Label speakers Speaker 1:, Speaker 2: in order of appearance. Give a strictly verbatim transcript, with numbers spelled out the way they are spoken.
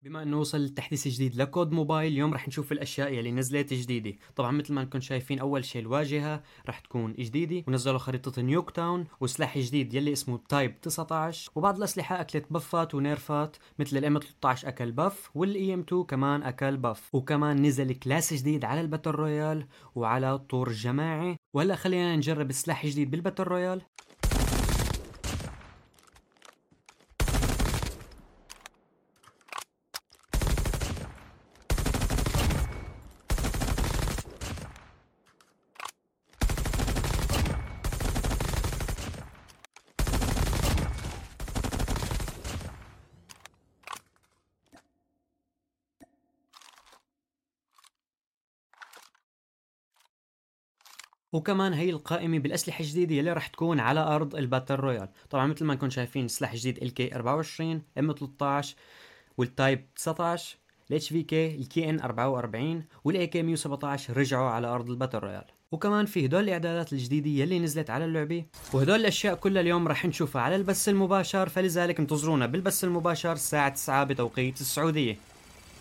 Speaker 1: بما انه وصل التحديث الجديد لكود موبايل، اليوم رح نشوف الاشياء يلي نزلت جديده. طبعا مثل ما انكم شايفين، اول شيء الواجهه رح تكون جديده، ونزلوا خريطه نيوك تاون، وسلاح جديد يلي اسمه تايب تسعة عشر، وبعض الاسلحه اكلت بفات ونيرفات مثل الام ثلاثة عشر اكل بف، والاي ام اثنين كمان اكل بف، وكمان نزل كلاس جديد على الباتل رويال وعلى طور الجماعي. وهلا خلينا نجرب سلاح جديد بالباتل رويال. وكمان هي القائمة بالأسلحة الجديدة يلي راح تكون على أرض الباتل رويال. طبعا مثل ما نكون شايفين، سلاح جديد ال كي أربعة وعشرين، ام ثلاثة عشر، والتايب تسعة عشر، الاتش في كي، الكي ان أربعة وأربعين، والاي كي مية وسبعة عشر رجعوا على أرض الباتل رويال. وكمان في هدول الإعدادات الجديدة يلي نزلت على اللعبة، وهدول الأشياء كلها اليوم راح نشوفها على البث المباشر، فلذلك انتظرونا بالبث المباشر الساعة تسعة بتوقيت السعودية.